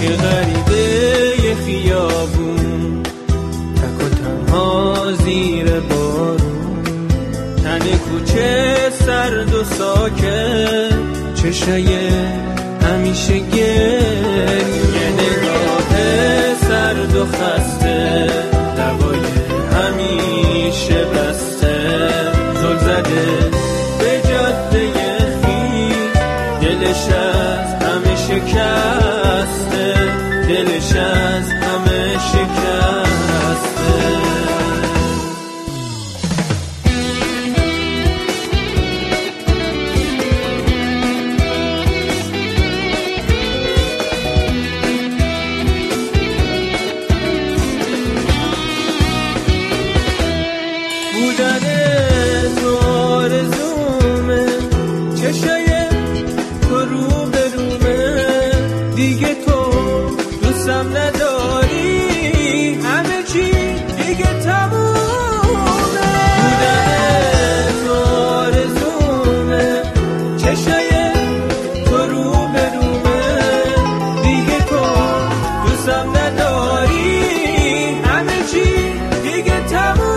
یه غریبه یه خیابون، تک و تنها زیر بارون، تن کوچه سرد و ساکت، چشای همیشه گریه، نگاه سرد و خسته، لبای همیشه بسته، زل زده به جاده خیس، دلش از همه شکسته، دلش از همه شکسته. بودن تو آرزومه، چشای تو رو به رومه، دیگه تو دوستم نداری، همه چی دیگه تمومه. بودن تو آرزومه، چشای تو رو به رومه، دیگه تو دوستم نداری، همه چی دیگه تمومه.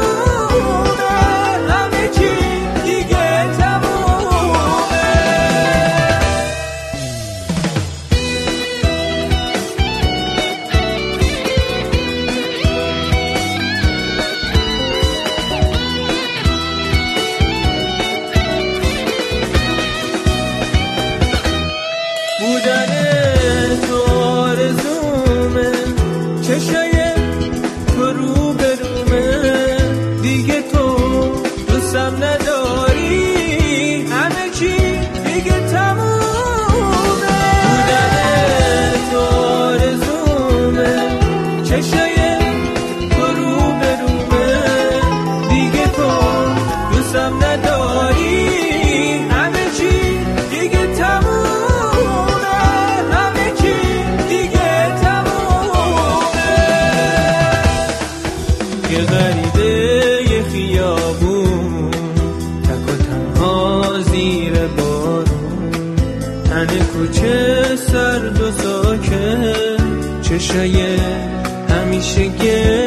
بودن تو آرزومه، چشای تو رو به رومه، دیگه تو دوستم نداری، همه چی دیگه تمومه. بودن تو آرزومه، چشای تو رو به رومه، دیگه تو دوستم نداری، همه چی دیگه تمومه. یه غریبه یه خیابون، تک و تنها زیر بارون، تن کوچه سرد و ساکت، چشای همیشه